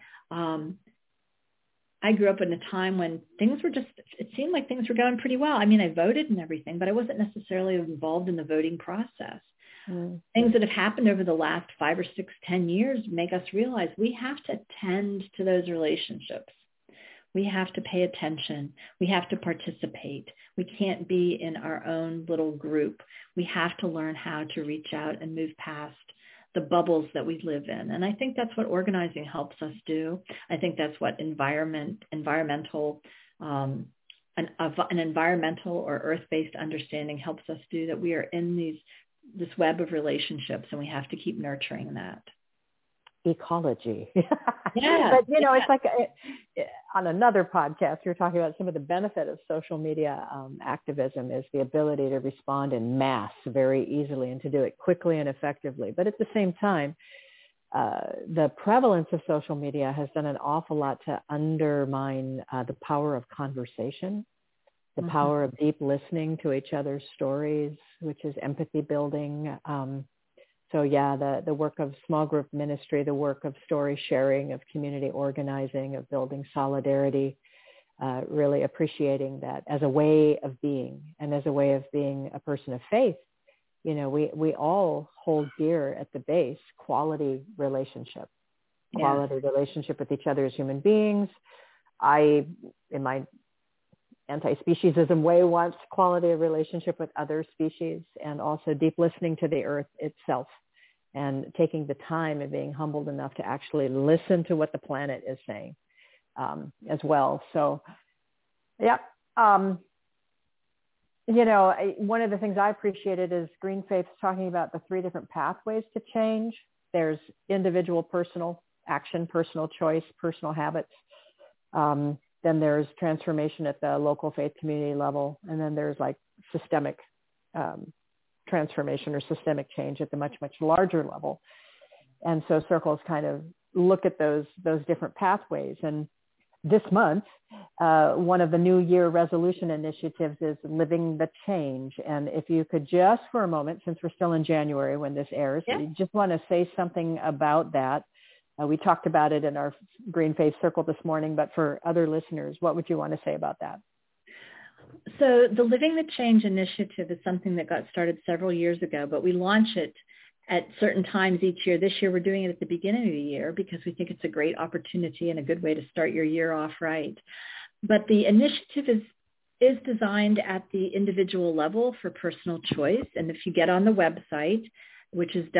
I grew up in a time when it seemed like things were going pretty well. I mean, I voted and everything, but I wasn't necessarily involved in the voting process. Mm. Things that have happened over the last 5 or 6, 10 years make us realize we have to tend to those relationships. We have to pay attention. We have to participate. We can't be in our own little group. We have to learn how to reach out and move past the bubbles that we live in. And I think that's what organizing helps us do. I think that's what an environmental or earth-based understanding helps us do, that we are in this web of relationships, and we have to keep nurturing that. Ecology. Yeah. But, it's like on another podcast, you're talking about some of the benefit of social media activism is the ability to respond in mass very easily and to do it quickly and effectively. But at the same time, the prevalence of social media has done an awful lot to undermine the power of conversation, the mm-hmm. power of deep listening to each other's stories, which is empathy building. So yeah, the work of small group ministry, the work of story sharing, of community organizing, of building solidarity, really appreciating that as a way of being and as a way of being a person of faith. We all hold dear at the base quality relationship with each other as human beings. I, in my anti-speciesism way, wants quality of relationship with other species, and also deep listening to the earth itself and taking the time and being humbled enough to actually listen to what the planet is saying as well. So, yeah. One of the things I appreciated is Green Faith's talking about the 3 different pathways to change. There's individual personal action, personal choice, personal habits. Then there's transformation at the local faith community level. And then there's like systemic transformation or systemic change at the much, much larger level. And so circles kind of look at those different pathways. And this month, one of the New Year resolution initiatives is Living the Change. And if you could just for a moment, since we're still in January when this airs, you just want to say something about that. We talked about it in our Green Faith Circle this morning, but for other listeners, what would you want to say about that? So the Living the Change initiative is something that got started several years ago, but we launch it at certain times each year. This year, we're doing it at the beginning of the year because we think it's a great opportunity and a good way to start your year off right. But the initiative is designed at the individual level for personal choice. And if you get on the website, which is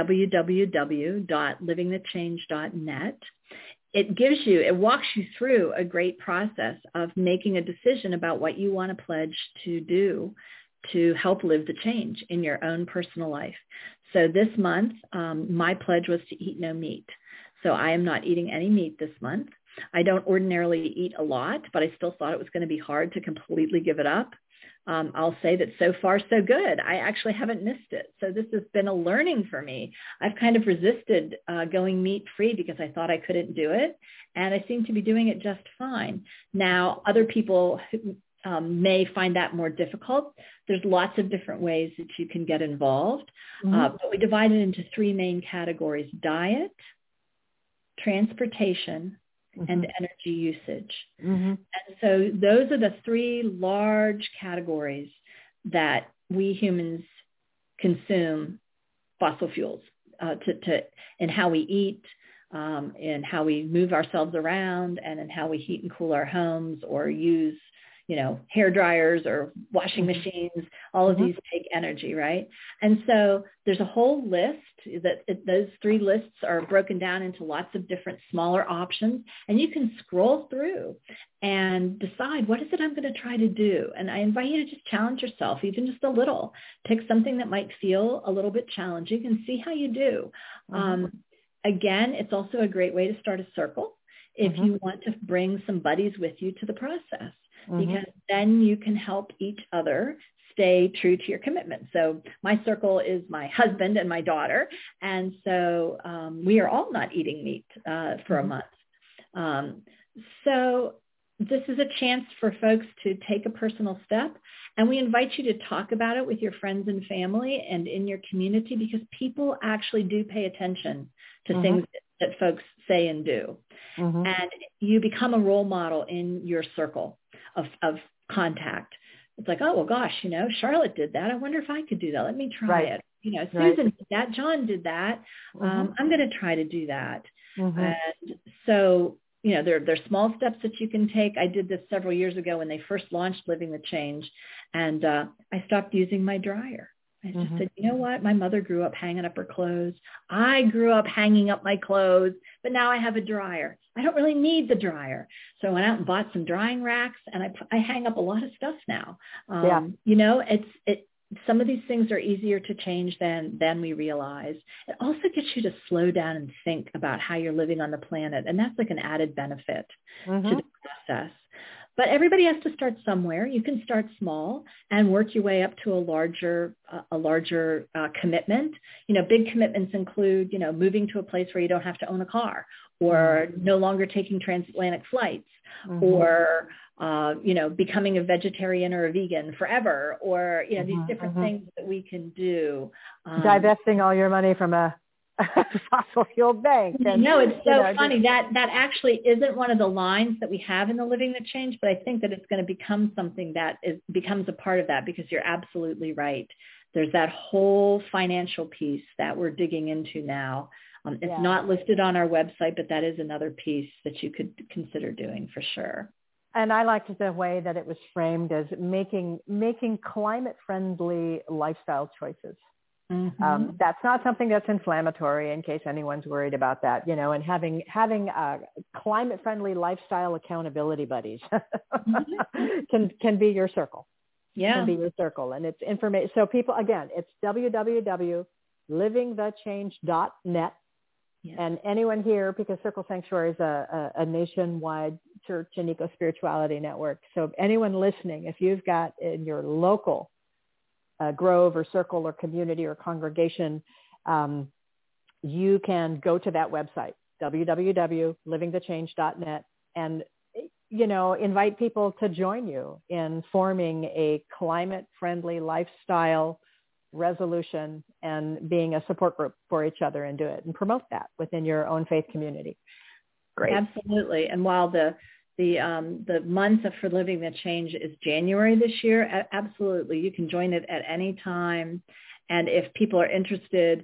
www.livingthechange.net, it walks you through a great process of making a decision about what you want to pledge to do to help live the change in your own personal life. So this month, my pledge was to eat no meat. So I am not eating any meat this month. I don't ordinarily eat a lot, but I still thought it was going to be hard to completely give it up. I'll say that so far, so good. I actually haven't missed it. So this has been a learning for me. I've kind of resisted going meat-free because I thought I couldn't do it, and I seem to be doing it just fine. Now, other people may find that more difficult. There's lots of different ways that you can get involved, but we divide it into three main categories: diet, transportation, and energy usage. And so those are the three large categories that we humans consume fossil fuels in how we eat, in how we move ourselves around, and in how we heat and cool our homes or use hair dryers or washing machines. All of these take energy, right? And so there's a whole list those three lists are broken down into lots of different smaller options, and you can scroll through and decide, what is it I'm going to try to do? And I invite you to just challenge yourself, even just a little. Pick something that might feel a little bit challenging and see how you do. Again, it's also a great way to start a circle if you want to bring some buddies with you to the process. Because then you can help each other stay true to your commitment. So my circle is my husband and my daughter. And so we are all not eating meat for a month. So this is a chance for folks to take a personal step. And we invite you to talk about it with your friends and family and in your community, because people actually do pay attention to things that folks say and do. And you become a role model in your circle of contact. It's like, oh, well, gosh, Charlotte did that. I wonder if I could do that. Let me try it. Susan did that. John did that. I'm going to try to do that. And so, there are small steps that you can take. I did this several years ago when they first launched Living the Change, and I stopped using my dryer. I just said, you know what? My mother grew up hanging up her clothes. I grew up hanging up my clothes, but now I have a dryer. I don't really need the dryer. So I went out and bought some drying racks, and I hang up a lot of stuff now. Some of these things are easier to change than we realize. It also gets you to slow down and think about how you're living on the planet, and that's like an added benefit to the process. But everybody has to start somewhere. You can start small and work your way up to a larger commitment. Big commitments include, moving to a place where you don't have to own a car, or no longer taking transatlantic flights, or, becoming a vegetarian or a vegan forever, or, these different things that we can do. Divesting all your money from a fossil fuel bank. And, it's so funny that actually isn't one of the lines that we have in the Living the Change, but I think that it's going to become something that becomes a part of that, because you're absolutely right. There's that whole financial piece that we're digging into now. It's not listed on our website, but that is another piece that you could consider doing for sure. And I liked the way that it was framed as making climate-friendly lifestyle choices. That's not something that's inflammatory, in case anyone's worried about that, and having climate-friendly lifestyle accountability buddies can be your circle. Can be your circle. And it's information. So people, again, it's www.livingthechange.net. And anyone here, because Circle Sanctuary is a nationwide church and eco-spirituality network. So anyone listening, if you've got in your local grove or circle or community or congregation, you can go to that website, www.livingthechange.net, and, invite people to join you in forming a climate-friendly lifestyle resolution and being a support group for each other, and do it and promote that within your own faith community. Great. Absolutely. And while the month for Living the Change is January this year, absolutely, you can join it at any time. And if people are interested,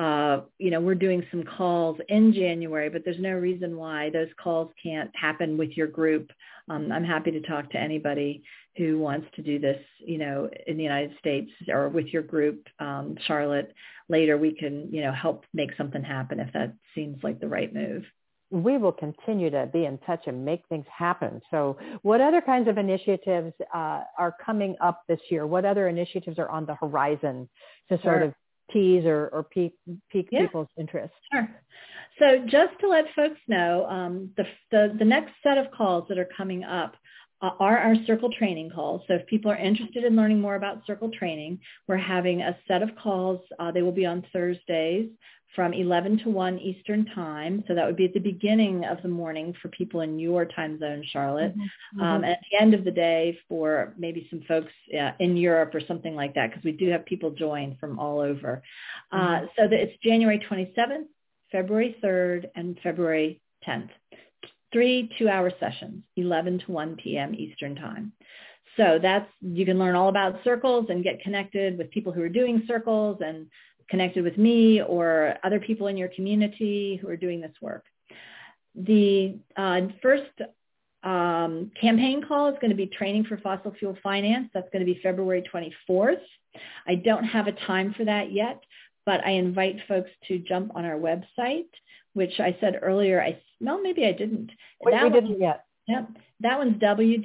we're doing some calls in January, but there's no reason why those calls can't happen with your group. I'm happy to talk to anybody who wants to do this, in the United States or with your group. Charlotte, later we can, help make something happen if that seems like the right move. We will continue to be in touch and make things happen. So what other kinds of initiatives are coming up this year? What other initiatives are on the horizon to sort of tease or pique people's interest? Sure. So just to let folks know, the next set of calls that are coming up are our Circle training calls. So if people are interested in learning more about Circle training, we're having a set of calls. They will be on Thursdays from 11 to 1 Eastern time. So that would be at the beginning of the morning for people in your time zone, Charlotte. Mm-hmm. And at the end of the day for maybe some folks in Europe or something like that, because we do have people join from all over. So that it's January 27th, February 3rd, and February 10th. 3 2-hour sessions, 11 to 1 p.m. Eastern time. So you can learn all about circles and get connected with people who are doing circles and connected with me or other people in your community who are doing this work. The first campaign call is going to be Training for Fossil Fuel Finance. That's going to be February 24th. I don't have a time for that yet, but I invite folks to jump on our website, which I said earlier. Maybe I didn't. We didn't yet. Yep. That one's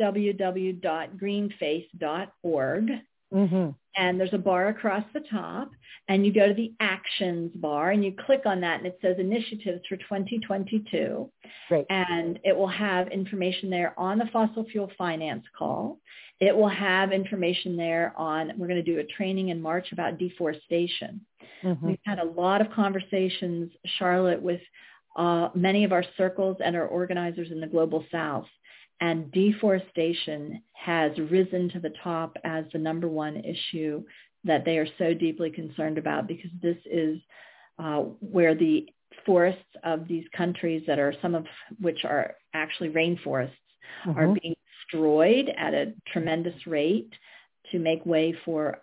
www.greenfaith.org. Mm-hmm. And there's a bar across the top, and you go to the actions bar and you click on that, and it says initiatives for 2022. Great. And it will have information there on the fossil fuel finance call. It will have information there we're going to do a training in March about deforestation. Mm-hmm. We've had a lot of conversations, Charlotte, with many of our circles and our organizers in the Global South. And deforestation has risen to the top as the number one issue that they are so deeply concerned about, because this is where the forests of these countries, that are some of which are actually rainforests, mm-hmm. are being destroyed at a tremendous rate to make way for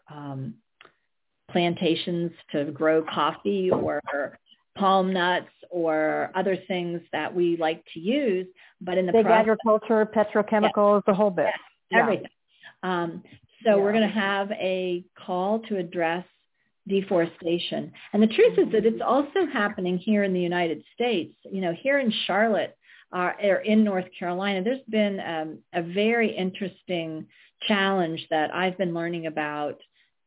plantations to grow coffee or palm nuts or other things that we like to use, but in the big agriculture, petrochemicals, the whole bit. Everything. We're going to have a call to address deforestation. And the truth is that it's also happening here in the United States. Here in Charlotte or in North Carolina, there's been a very interesting challenge that I've been learning about.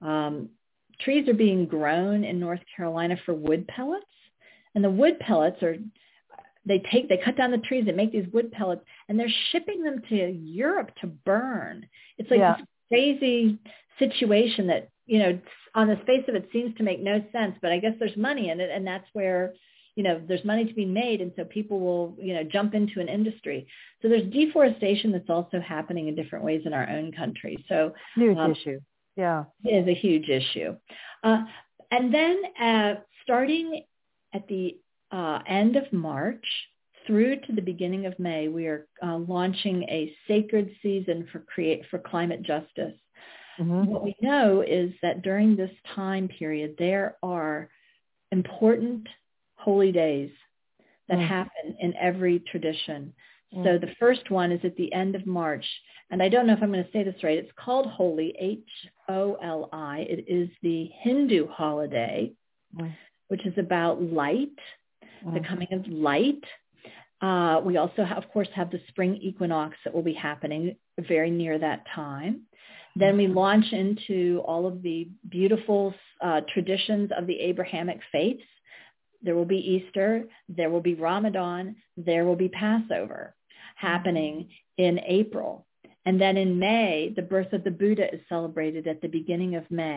Trees are being grown in North Carolina for wood pellets. And the wood pellets they cut down the trees and make these wood pellets, and they're shipping them to Europe to burn. It's like this crazy situation that, on the face of it seems to make no sense, but I guess there's money in it, and that's where, there's money to be made, and so people will, jump into an industry. So there's deforestation that's also happening in different ways in our own country. So huge issue. Yeah. It is a huge issue. And then starting at the end of March through to the beginning of May, we are launching a sacred season for climate justice. Mm-hmm. What we know is that during this time period, there are important holy days that happen in every tradition. So the first one is at the end of March. And I don't know if I'm going to say this right. It's called Holi, Holi. It is the Hindu holiday, which is about light, the coming of light. We also, of course, have the spring equinox that will be happening very near that time. Then we launch into all of the beautiful traditions of the Abrahamic faiths. There will be Easter. There will be Ramadan. There will be Passover happening in April. And then in May, the birth of the Buddha is celebrated at the beginning of May.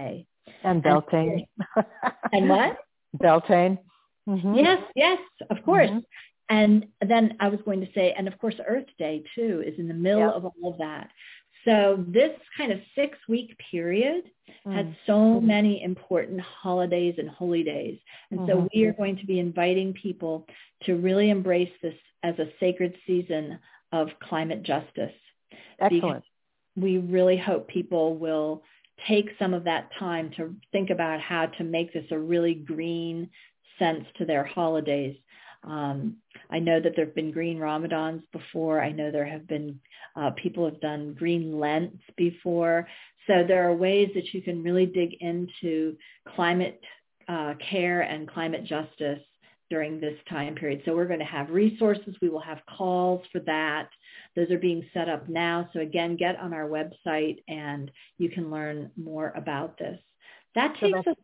And Beltane. And what? Beltane. Mm-hmm. Yes, of course. Mm-hmm. And then I was going to say, and of course, Earth Day too is in the middle of all of that. So this kind of 6-week period has so many important holidays and holy days. And so we are going to be inviting people to really embrace this as a sacred season of climate justice. Excellent. Because we really hope people will take some of that time to think about how to make this a really green sense to their holidays. I know that there have been green Ramadans before. I know there have been people have done green Lents before. So there are ways that you can really dig into climate care and climate justice during this time period. So we're going to have resources. We will have calls for that. Those are being set up now. So again, get on our website and you can learn more about this. That takes that's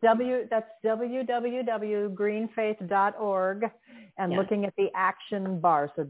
www.greenfaith.org and looking at the action bar. So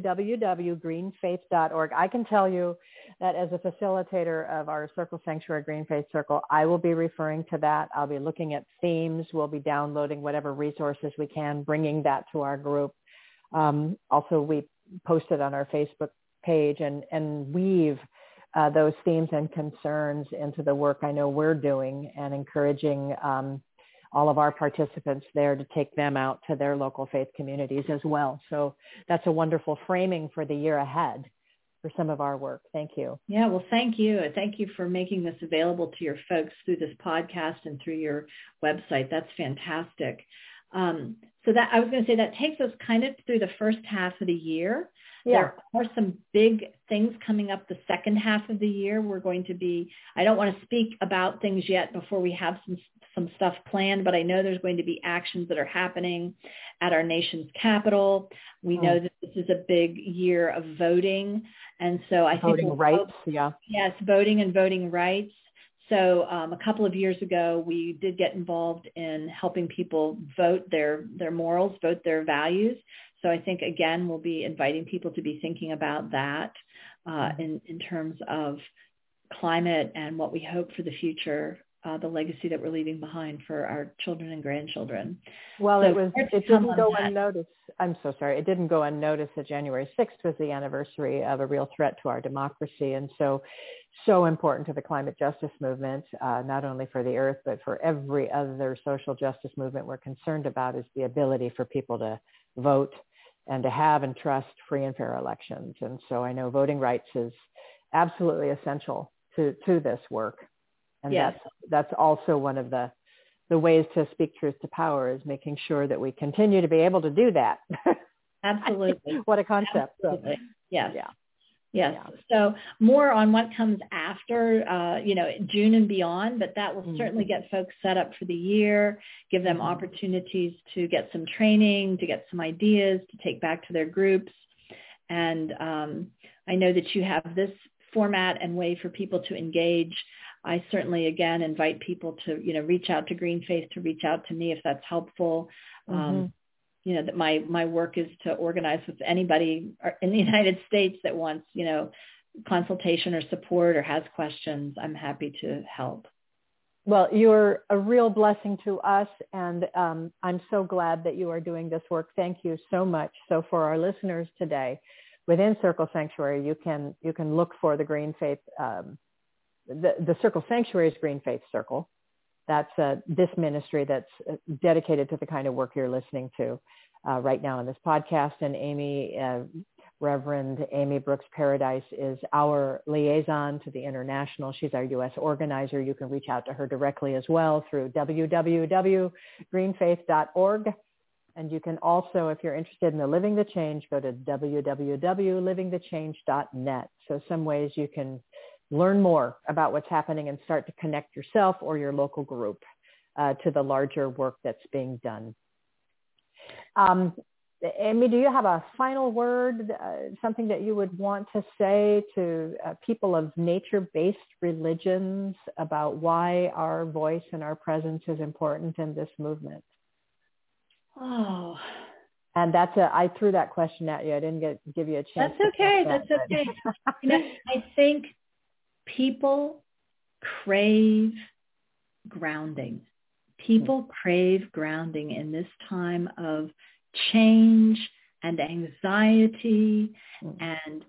www.greenfaith.org. I can tell you that as a facilitator of our Circle Sanctuary Green Faith Circle, I will be referring to that. I'll be looking at themes. We'll be downloading whatever resources we can, bringing that to our group. Also, we post it on our Facebook page and weave those themes and concerns into the work I know we're doing and encouraging all of our participants there to take them out to their local faith communities as well. So that's a wonderful framing for the year ahead for some of our work. Thank you. Yeah, well, thank you. Thank you for making this available to your folks through this podcast and through your website. That's fantastic. So that I was going to say that takes us kind of through the first half of the year. There are some big things coming up the second half of the year. We're going to be, I don't want to speak about things yet before we have some stuff planned, but I know there's going to be actions that are happening at our nation's capital. We know that this is a big year of voting. And so I think voting rights, Yes, voting and voting rights. So a couple of years ago, we did get involved in helping people vote their morals, vote their values. So I think, again, we'll be inviting people to be thinking about that in terms of climate and what we hope for the future, the legacy that we're leaving behind for our children and grandchildren. Well, so it didn't go unnoticed. I'm so sorry. It didn't go unnoticed that January 6th was the anniversary of a real threat to our democracy. And so important to the climate justice movement, not only for the earth, but for every other social justice movement we're concerned about is the ability for people to vote and to have and trust free and fair elections. And so I know voting rights is absolutely essential to this work. And that's also one of the ways to speak truth to power is making sure that we continue to be able to do that. Absolutely. What a concept. Absolutely. Yes. Yeah. Yes. Yeah. So more on what comes after, June and beyond, but that will certainly get folks set up for the year, give them opportunities to get some training, to get some ideas to take back to their groups. And I know that you have this format and way for people to engage. I certainly, again, invite people to, reach out to Green Faith, to reach out to me if that's helpful. That my work is to organize with anybody in the United States that wants, consultation or support or has questions. I'm happy to help. Well, you're a real blessing to us, and I'm so glad that you are doing this work. Thank you so much. So for our listeners today, within Circle Sanctuary, you can look for the Green Faith, the Circle Sanctuary's Green Faith Circle. That's this ministry that's dedicated to the kind of work you're listening to right now in this podcast. And Amy, Reverend Amy Brooks Paradise is our liaison to the international. She's our U.S. organizer. You can reach out to her directly as well through www.greenfaith.org. And you can also, if you're interested in the Living the Change, go to www.livingthechange.net. So some ways you can learn more about what's happening and start to connect yourself or your local group to the larger work that's being done. Amy, do you have a final word, something that you would want to say to people of nature-based religions about why our voice and our presence is important in this movement? Oh. And I threw that question at you. I didn't give you a chance. That's okay. That's okay. I think people crave grounding. People crave grounding in this time of change and anxiety and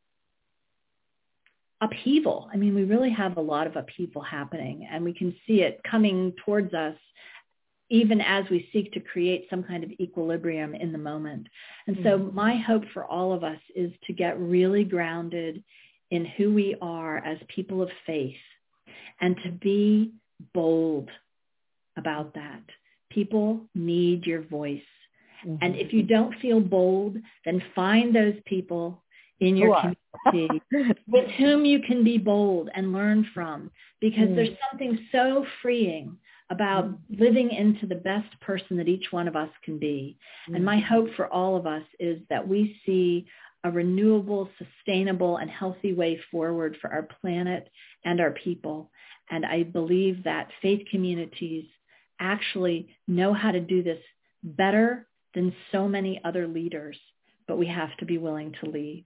upheaval. I mean, we really have a lot of upheaval happening, and we can see it coming towards us even as we seek to create some kind of equilibrium in the moment. And so my hope for all of us is to get really grounded in who we are as people of faith and to be bold about that. People need your voice. And if you don't feel bold, then find those people in your community with whom you can be bold and learn from, because there's something so freeing about living into the best person that each one of us can be. And my hope for all of us is that we see a renewable, sustainable, and healthy way forward for our planet and our people. And I believe that faith communities actually know how to do this better than so many other leaders, but we have to be willing to lead.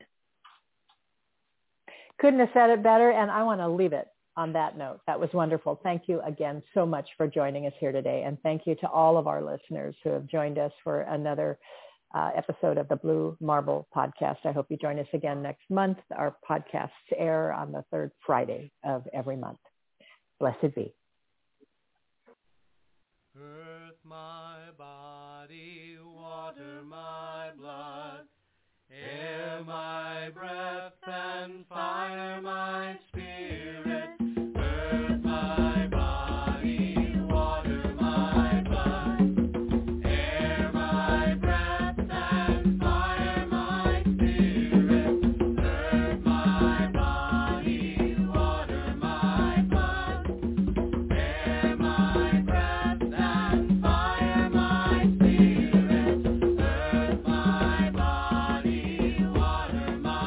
Couldn't have said it better, and I want to leave it on that note. That was wonderful. Thank you again so much for joining us here today, and thank you to all of our listeners who have joined us for another episode of the Blue Marble Podcast. I hope you join us again next month. Our podcasts air on the third Friday of every month. Blessed be. Earth my body, water my blood, air my breath, and fire my spirit. Earth my body, water my blood, air my breath, and fire my spirit. Earth my body, water my blood, air my breath, and fire my spirit. Earth my body, water my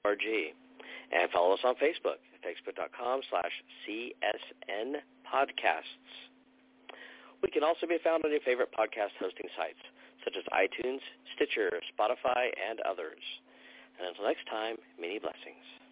And follow us on Facebook at facebook.com/CSN Podcasts. We can also be found on your favorite podcast hosting sites, such as iTunes, Stitcher, Spotify, and others. And until next time, many blessings.